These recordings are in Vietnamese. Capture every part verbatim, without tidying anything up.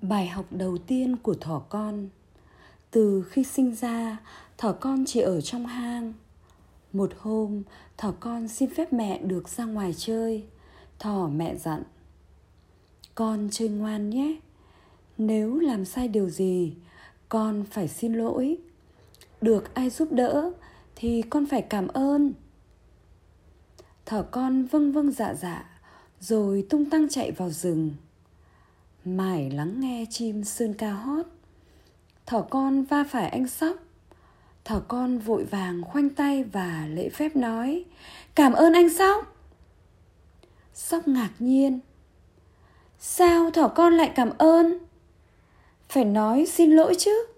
Bài học đầu tiên của thỏ con. Từ khi sinh ra, thỏ con chỉ ở trong hang. Một hôm, thỏ con xin phép mẹ được ra ngoài chơi. Thỏ mẹ dặn: "Con chơi ngoan nhé. Nếu làm sai điều gì, con phải xin lỗi. Được ai giúp đỡ thì con phải cảm ơn." Thỏ con vâng vâng dạ dạ, rồi tung tăng chạy vào rừng. Mải lắng nghe chim sơn ca hót, thỏ con va phải anh sóc. Thỏ con vội vàng khoanh tay và lễ phép nói: "Cảm ơn anh sóc." Sóc ngạc nhiên: "Sao thỏ con lại cảm ơn? Phải nói xin lỗi chứ."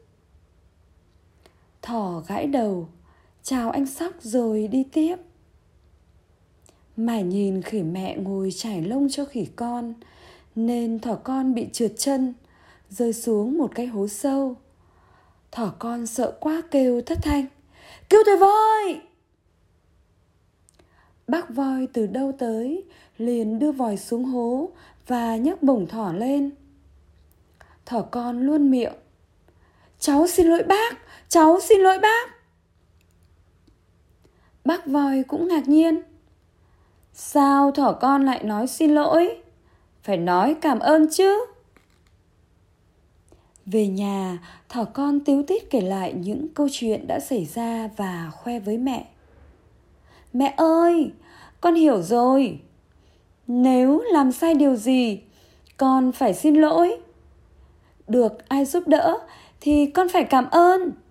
Thỏ gãi đầu, chào anh sóc rồi đi tiếp. Mải nhìn khỉ mẹ ngồi chải lông cho khỉ con, nên thỏ con bị trượt chân, rơi xuống một cái hố sâu. Thỏ con sợ quá kêu thất thanh: "Cứu tôi với!" Bác voi từ đâu tới, liền đưa vòi xuống hố và nhấc bổng thỏ lên. Thỏ con luôn miệng: "Cháu xin lỗi bác, cháu xin lỗi bác." Bác voi cũng ngạc nhiên: "Sao thỏ con lại nói xin lỗi? Phải nói cảm ơn chứ." Về nhà, thỏ con tíu tít kể lại những câu chuyện đã xảy ra và khoe với mẹ: "Mẹ ơi, con hiểu rồi. Nếu làm sai điều gì, con phải xin lỗi. Được ai giúp đỡ thì con phải cảm ơn.